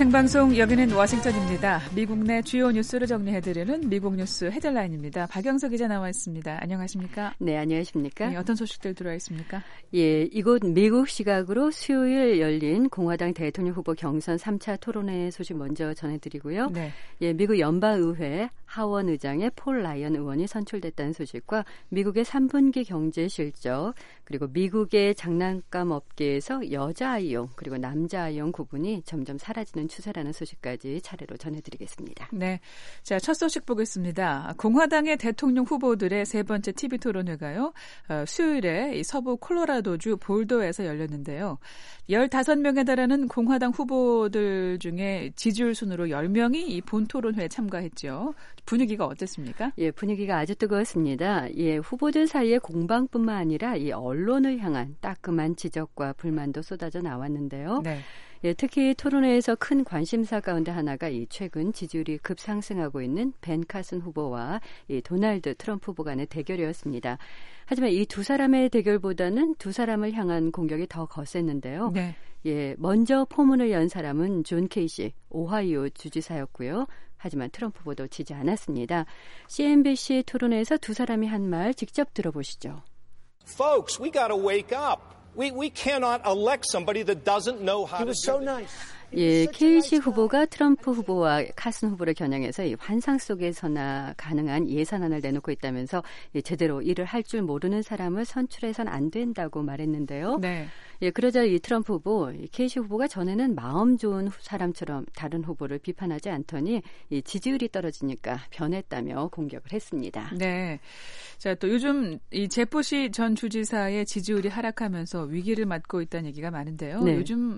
생방송 여기는 워싱턴입니다. 미국 내 주요 뉴스를 정리해드리는 미국 뉴스 헤드라인입니다. 박영석 기자 나와 있습니다. 안녕하십니까? 네, 안녕하십니까? 네, 어떤 소식들 들어와 있습니까? 예, 이곳 미국 시각으로 수요일 열린 공화당 대통령 후보 경선 3차 토론회 소식 먼저 전해드리고요. 네. 예, 미국 연방의회 하원 의장의 폴 라이언 의원이 선출됐다는 소식과 미국의 3분기 경제 실적, 그리고 미국의 장난감 업계에서 여자 아이용 그리고 남자 아이용 구분이 점점 사라지는 추세라는 소식까지 차례로 전해드리겠습니다. 네, 자, 첫 소식 보겠습니다. 공화당의 대통령 후보들의 세 번째 TV 토론회가요. 수요일에 서부 콜로라도주 볼더에서 열렸는데요. 15명에 달하는 공화당 후보들 중에 지지율 순으로 10명이 이 본 토론회에 참가했죠. 분위기가 어땠습니까? 예, 분위기가 아주 뜨거웠습니다. 예, 후보들 사이에 공방뿐만 아니라 이 언론을 향한 따끔한 지적과 불만도 쏟아져 나왔는데요. 네. 예, 특히 토론회에서 큰 관심사 가운데 하나가 이 최근 지지율이 급상승하고 있는 벤 카슨 후보와 이 도널드 트럼프 후보 간의 대결이었습니다. 하지만 이 두 사람의 대결보다는 두 사람을 향한 공격이 더 거셌는데요. 네. 예, 먼저 포문을 연 사람은 존 케이시 오하이오 주지사였고요. 하지만 트럼프 후보도 지지 않았습니다. CNBC 토론회에서 두 사람이 한 말 직접 들어보시죠. Folks, we got to wake up. We cannot elect somebody that doesn't know how to do it. He was so nice. 예, 케이시 후보가 트럼프 후보와 카슨 후보를 겨냥해서 이 환상 속에서나 가능한 예산안을 내놓고 있다면서 제대로 일을 할 줄 모르는 사람을 선출해서는 안 된다고 말했는데요. 네. 예, 그러자 이 트럼프 후보, 케이시 후보가 전에는 마음 좋은 사람처럼 다른 후보를 비판하지 않더니 이 지지율이 떨어지니까 변했다며 공격을 했습니다. 네. 자, 또 요즘 이 제포시 전 주지사의 지지율이 하락하면서 위기를 맞고 있다는 얘기가 많은데요. 네. 요즘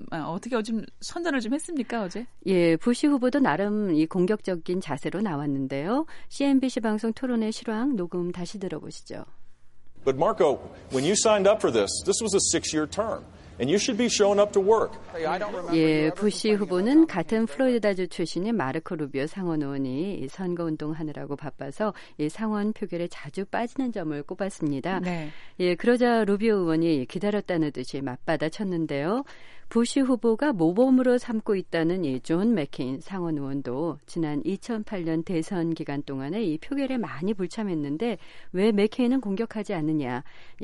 선전을 좀 했습니까, 어제? 예, 부시 후보도 나름 이 공격적인 자세로 나왔는데요. CNBC 방송 토론회 실황 녹음 다시 들어보시죠. But Marco, when you signed up for this was a 6-year term. And you should be showing up to work. 예, 부시 후보는 같은 플로리다주 출신인 마르코 루비오 상원 의원이 선거운동하느라고 바빠서 이 상원 표결에 자주 빠지는 점을 꼽았습니다. 네. 예, 그러자 루비오 의원이 기다렸다는 듯이 맞받아쳤는데요. 부시 후보가 모범으로 삼고 있다는 이 존 맥케인 상원 의원도 지난 2008년 대선 기간 동안에 이 표결에 많이 불참했는데 왜 맥케인은 공격하지 않느냐.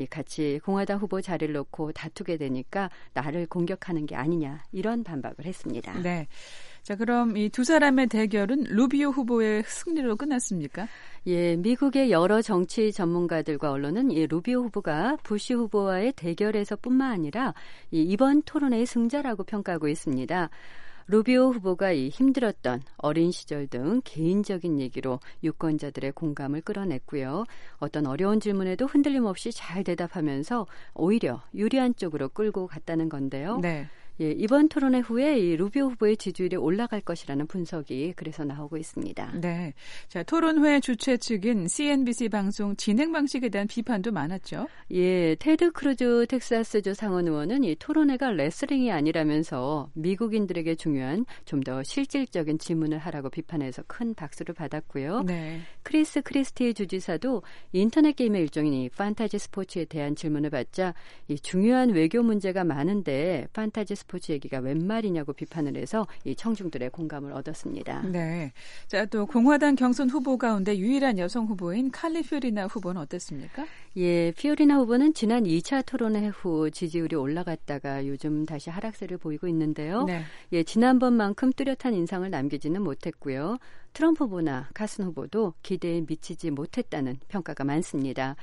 같이 공화당 후보 자리를 놓고 다투게 되니까 나를 공격하는 게 아니냐. 이런 반박을 했습니다. 네. 자, 그럼 이 두 사람의 대결은 루비오 후보의 승리로 끝났습니까? 예, 미국의 여러 정치 전문가들과 언론은 이 루비오 후보가 부시 후보와의 대결에서뿐만 아니라 이번 토론회의 승자라고 평가하고 있습니다. 루비오 후보가 이 힘들었던 어린 시절 등 개인적인 얘기로 유권자들의 공감을 끌어냈고요. 어떤 어려운 질문에도 흔들림 없이 잘 대답하면서 오히려 유리한 쪽으로 끌고 갔다는 건데요. 네. 예, 이번 토론회 후에 이 루비오 후보의 지지율이 올라갈 것이라는 분석이 그래서 나오고 있습니다. 네, 자, 토론회 주최 측인 CNBC 방송 진행 방식에 대한 비판도 많았죠. 예, 테드 크루즈 텍사스주 상원 의원은 이 토론회가 레슬링이 아니라면서 미국인들에게 중요한 좀 더 실질적인 질문을 하라고 비판해서 큰 박수를 받았고요. 네. 크리스 크리스티 주지사도 인터넷 게임의 일종인 이 판타지 스포츠에 대한 질문을 받자 이 중요한 외교 문제가 많은데 판타지 스포츠 얘기가 웬 말이냐고 비판을 해서 이 청중들의 공감을 얻었습니다. 네. 자, 또 공화당 경선 후보 가운데 유일한 여성 후보인 칼리 피오리나 후보는 어땠습니까? 예, 피오리나 후보는 지난 2차 토론회 후 지지율이 올라갔다가 요즘 다시 하락세를 보이고 있는데요. 네. 예, 지난번만큼 뚜렷한 인상을 남기지는 못했고요. 트럼프 후보나 카슨 후보도 기대에 미치지 못했다는 평가가 많습니다.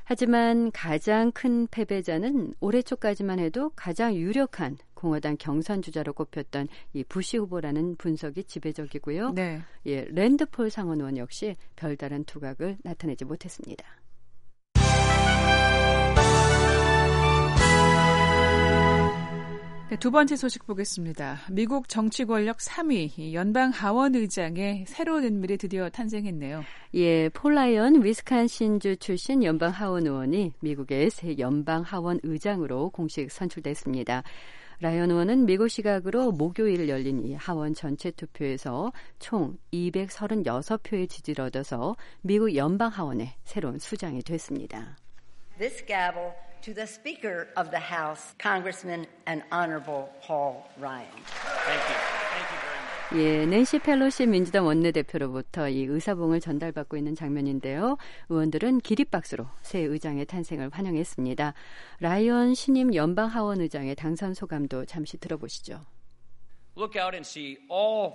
하지만 가장 큰 패배자는 올해 초까지만 해도 가장 유력한 공화당 경선 주자로 꼽혔던 이 부시 후보라는 분석이 지배적이고요. 네. 예, 랜드 폴 상원 의원 역시 별다른 두각을 나타내지 못했습니다. 네, 두 번째 소식 보겠습니다. 미국 정치 권력 3위 연방 하원 의장의 새로운 인물이 드디어 탄생했네요. 예, 폴 라이언 위스콘신주 출신 연방 하원 의원이 미국의 새 연방 하원 의장으로 공식 선출됐습니다. 라이언 의원은 미국 시각으로 목요일 열린 이 하원 전체 투표에서 총 236표의 지지를 얻어서 미국 연방 하원의 새로운 수장이 됐습니다. This gavel to the Speaker of the House, Congressman and Honorable Paul Ryan. Thank you. Thank you very much. 예, 낸시 펠로시 민주당 원내대표로부터 이 의사봉을 전달받고 있는 장면인데요. 의원들은 기립박수로 새 의장의 탄생을 환영했습니다. 라이언 신임 연방 하원 의장의 당선 소감도 잠시 들어보시죠. Look out and see all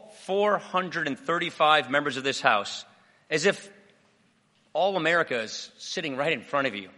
435 members of this House as if all America is sitting right in front of you.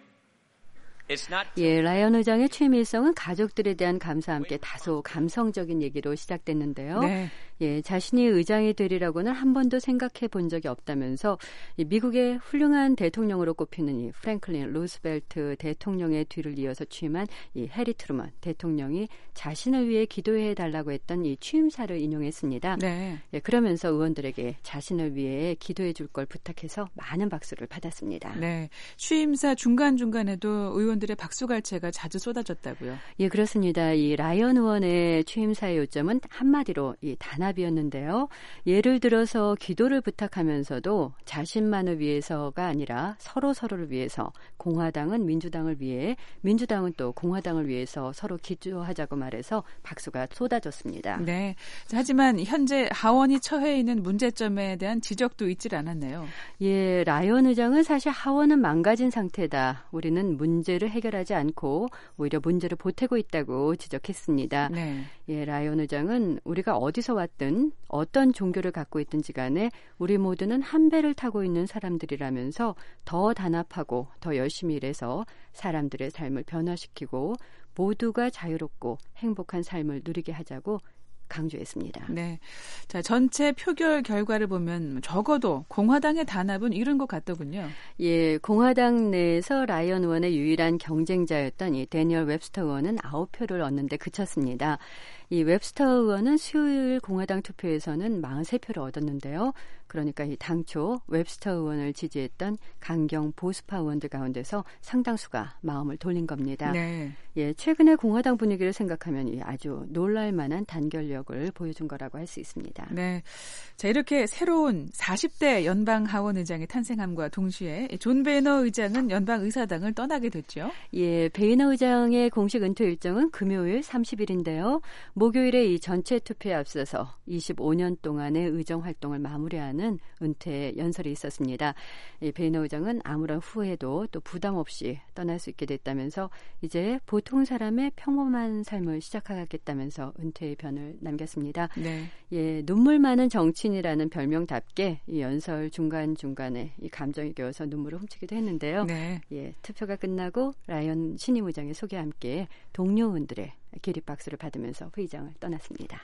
예, 라이언 의장의 취임 일성은 가족들에 대한 감사와 함께 다소 감성적인 얘기로 시작됐는데요. 네. 예, 자신이 의장이 되리라고는 한 번도 생각해 본 적이 없다면서 미국의 훌륭한 대통령으로 꼽히는 이 프랭클린 루스벨트 대통령의 뒤를 이어서 취임한 이 해리 트루먼 대통령이 자신을 위해 기도해 달라고 했던 이 취임사를 인용했습니다. 네. 예, 그러면서 의원들에게 자신을 위해 기도해 줄 걸 부탁해서 많은 박수를 받았습니다. 네, 취임사 중간중간에도 의원들의 박수갈채가 자주 쏟아졌다고요? 예, 그렇습니다. 이 라이언 의원의 취임사의 요점은 한마디로 이 단합이었는데요. 예를 들어서 기도를 부탁하면서도 자신만을 위해서가 아니라 서로를 위해서 공화당은 민주당을 위해 민주당은 또 공화당을 위해서 서로 기도하자고 말해서 박수가 쏟아졌습니다. 네, 하지만 현재 하원이 처해 있는 문제점에 대한 지적도 있질 않았네요. 예, 라이언 의장은 사실 하원은 망가진 상태다. 우리는 문제를 해결하지 않고 오히려 문제를 보태고 있다고 지적했습니다. 네. 예, 라이언 의장은 우리가 어디서 왔든 어떤 종교를 갖고 있든지 간에 우리 모두는 한 배를 타고 있는 사람들이라면서 더 단합하고 더 열심히 일해서 사람들의 삶을 변화시키고 모두가 자유롭고 행복한 삶을 누리게 하자고 강조했습니다. 네, 자 전체 표결 결과를 보면 적어도 공화당의 단합은 이룬 것 같더군요. 예, 공화당 내에서 라이언 의원의 유일한 경쟁자였던 이 데니얼 웹스터 의원은 9표를 얻는데 그쳤습니다. 이 웹스터 의원은 수요일 공화당 투표에서는 43표를 얻었는데요. 그러니까 이 당초 웹스터 의원을 지지했던 강경 보수파 의원들 가운데서 상당수가 마음을 돌린 겁니다. 네. 예, 최근의 공화당 분위기를 생각하면 아주 놀랄 만한 단결력을 보여준 거라고 할 수 있습니다. 네, 자 이렇게 새로운 40대 연방 하원 의장이 탄생함과 동시에 존 베이너 의장은 연방 의사당을 떠나게 됐죠. 예, 베이너 의장의 공식 은퇴 일정은 금요일 30일인데요. 목요일에 이 전체 투표에 앞서서 25년 동안의 의정 활동을 마무리하는 은퇴 연설이 있었습니다. 이 베이너 의장은 아무런 후회도 또 부담 없이 떠날 수 있게 됐다면서 이제 보통 사람의 평범한 삶을 시작하겠다면서 은퇴의 변을 남겼습니다. 네. 예, 눈물 많은 정치인이라는 별명답게 이 연설 중간중간에 이 감정이 겨워서 눈물을 훔치기도 했는데요. 네. 예, 투표가 끝나고 라이언 신임 의장의 소개와 함께 동료 의원들의 기립박수를 받으면서 회의장을 떠났습니다.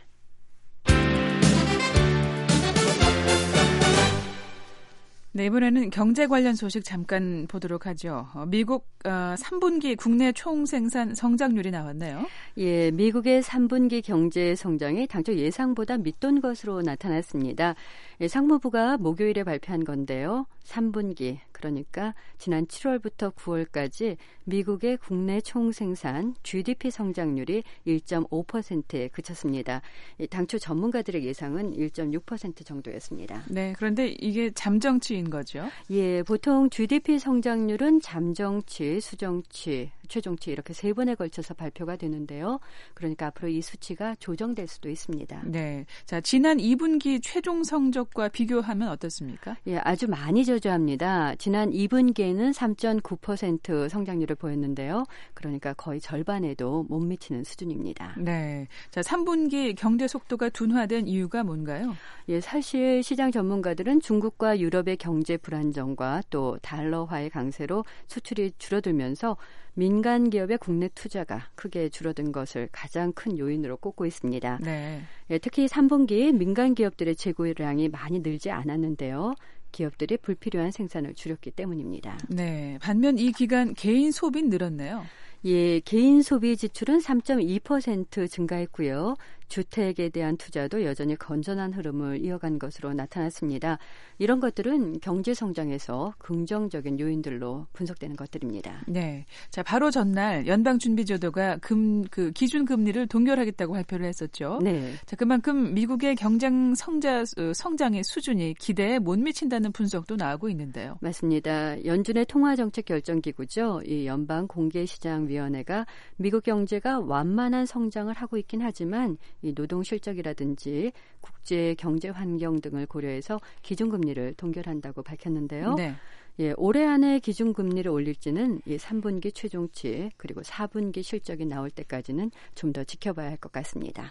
네, 이번에는 경제 관련 소식 잠깐 보도록 하죠. 미국 3분기 국내 총생산 성장률이 나왔네요. 예, 미국의 3분기 경제 성장이 당초 예상보다 밑돈 것으로 나타났습니다. 상무부가 목요일에 발표한 건데요. 3분기, 그러니까 지난 7월부터 9월까지 미국의 국내 총생산 GDP 성장률이 1.5%에 그쳤습니다. 당초 전문가들의 예상은 1.6% 정도였습니다. 네, 그런데 이게 잠정치인 거죠? 예, 보통 GDP 성장률은 잠정치, 수정치, 최종치 이렇게 세 번에 걸쳐서 발표가 되는데요. 그러니까 앞으로 이 수치가 조정될 수도 있습니다. 네, 자 지난 2분기 최종 성적과 비교하면 어떻습니까? 예, 아주 많이 저조합니다. 지난 2분기에는 3.9% 성장률을 보였는데요. 그러니까 거의 절반에도 못 미치는 수준입니다. 네, 자 3분기 경제 속도가 둔화된 이유가 뭔가요? 예, 사실 시장 전문가들은 중국과 유럽의 경제 불안정과 또 달러화의 강세로 수출이 줄어들면서 민간 기업의 국내 투자가 크게 줄어든 것을 가장 큰 요인으로 꼽고 있습니다. 네. 예, 특히 3분기 민간 기업들의 재고량이 많이 늘지 않았는데요. 기업들이 불필요한 생산을 줄였기 때문입니다. 네, 반면 이 기간 개인 소비는 늘었네요. 예, 개인 소비 지출은 3.2% 증가했고요. 주택에 대한 투자도 여전히 건전한 흐름을 이어간 것으로 나타났습니다. 이런 것들은 경제 성장에서 긍정적인 요인들로 분석되는 것들입니다. 네, 자 바로 전날 연방준비제도가 기준 금리를 동결하겠다고 발표를 했었죠. 네. 자 그만큼 미국의 경제 성장의 수준이 기대에 못 미친다는 분석도 나오고 있는데요. 맞습니다. 연준의 통화정책결정기구죠. 이 연방공개시장위원회가 미국 경제가 완만한 성장을 하고 있긴 하지만 이 노동 실적이라든지 국제 경제 환경 등을 고려해서 기준금리를 동결한다고 밝혔는데요. 네. 예, 올해 안에 기준금리를 올릴지는 이 3분기 최종치 그리고 4분기 실적이 나올 때까지는 좀 더 지켜봐야 할 것 같습니다.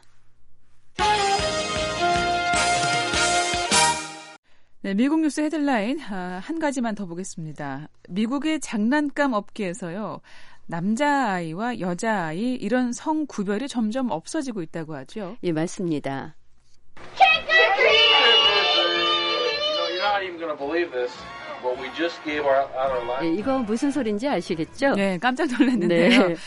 네, 미국 뉴스 헤드라인 한 가지만 더 보겠습니다. 미국의 장난감 업계에서요. 남자아이와 여자아이 이런 성 구별이 점점 없어지고 있다고 하죠. 예, 맞습니다. You're not even going to believe this. What we just gave out our life. 예, 이거 무슨 소린지 아시겠죠? 네, 깜짝 놀랐는데요. 네.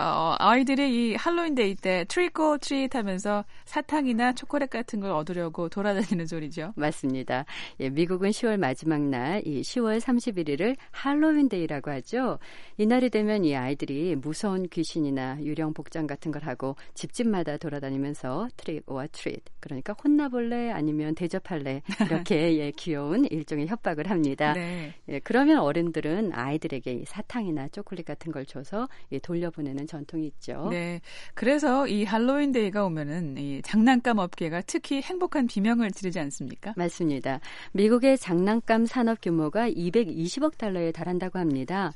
아이들이 이 할로윈 데이 때 트릭 오 트릿 하면서 사탕이나 초콜릿 같은 걸 얻으려고 돌아다니는 소리죠. 맞습니다. 예, 미국은 10월 마지막 날, 이 10월 31일을 할로윈 데이라고 하죠. 이날이 되면 이 아이들이 무서운 귀신이나 유령 복장 같은 걸 하고 집집마다 돌아다니면서 트릭 오어 트릿, 그러니까 혼나볼래 아니면 대접할래 이렇게 예, 귀여운 일종의 협박을 합니다. 네. 예, 그러면 어른들은 아이들에게 사탕이나 초콜릿 같은 걸 줘서 예, 돌려보내는 전통이 있죠. 네. 그래서 이 할로윈 데이가 오면은 이 장난감 업계가 특히 행복한 비명을 지르지 않습니까? 맞습니다. 미국의 장난감 산업 규모가 220억 달러에 달한다고 합니다.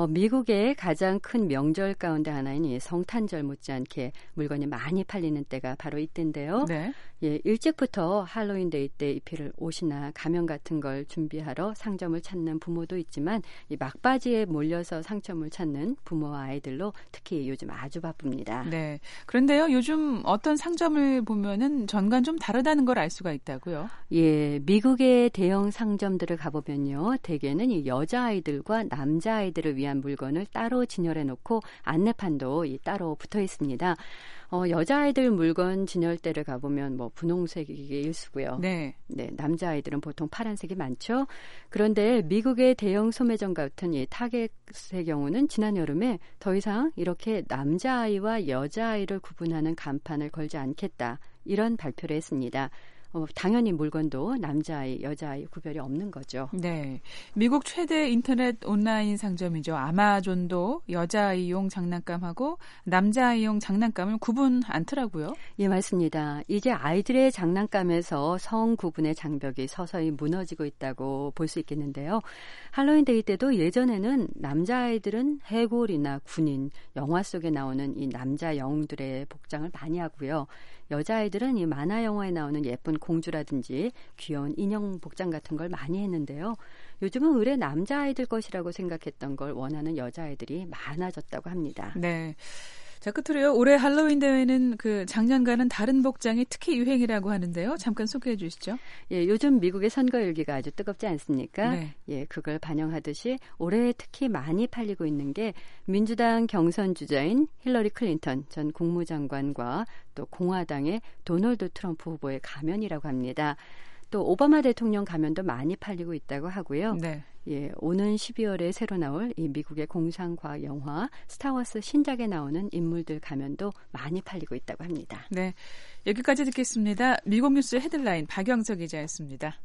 미국의 가장 큰 명절 가운데 하나인 이 성탄절 못지않게 물건이 많이 팔리는 때가 바로 이때인데요. 네. 예, 일찍부터 할로윈 데이 때 입힐 옷이나 가면 같은 걸 준비하러 상점을 찾는 부모도 있지만 이 막바지에 몰려서 상점을 찾는 부모와 아이들로 특히 요즘 아주 바쁩니다. 네. 그런데요, 요즘 어떤 상점을 보면은 전과는 좀 다르다는 걸 알 수가 있다고요? 예, 미국의 대형 상점들을 가보면요, 대개는 이 여자아이들과 남자아이들을 위한 물건을 따로 진열해 놓고 안내판도 따로 붙어 있습니다. 여자아이들 물건 진열대를 가보면 뭐 분홍색이 일수고요. 네. 네, 남자아이들은 보통 파란색이 많죠. 그런데 미국의 대형 소매점 같은 이 타겟의 경우는 지난 여름에 더 이상 이렇게 남자아이와 여자아이를 구분하는 간판을 걸지 않겠다. 이런 발표를 했습니다. 당연히 물건도 남자아이, 여자아이 구별이 없는 거죠. 네. 미국 최대 인터넷 온라인 상점이죠. 아마존도 여자아이용 장난감하고 남자아이용 장난감을 구분 않더라고요. 예, 맞습니다. 이제 아이들의 장난감에서 성 구분의 장벽이 서서히 무너지고 있다고 볼 수 있겠는데요. 할로윈 데이 때도 예전에는 남자아이들은 해골이나 군인, 영화 속에 나오는 이 남자 영웅들의 복장을 많이 하고요. 여자아이들은 이 만화 영화에 나오는 예쁜 공주라든지 귀여운 인형 복장 같은 걸 많이 했는데요. 요즘은 의뢰 남자아이들 것이라고 생각했던 걸 원하는 여자아이들이 많아졌다고 합니다. 네. 자, 끝으로요. 올해 할로윈 대회는 그 작년과는 다른 복장이 특히 유행이라고 하는데요. 잠깐 소개해 주시죠. 예, 요즘 미국의 선거 열기가 아주 뜨겁지 않습니까? 네. 예, 그걸 반영하듯이 올해 특히 많이 팔리고 있는 게 민주당 경선 주자인 힐러리 클린턴 전 국무장관과 또 공화당의 도널드 트럼프 후보의 가면이라고 합니다. 또 오바마 대통령 가면도 많이 팔리고 있다고 하고요. 네. 예, 오는 12월에 새로 나올 이 미국의 공상과학 영화 스타워스 신작에 나오는 인물들 가면도 많이 팔리고 있다고 합니다. 네, 여기까지 듣겠습니다. 미국 뉴스 헤드라인 박영석 기자였습니다.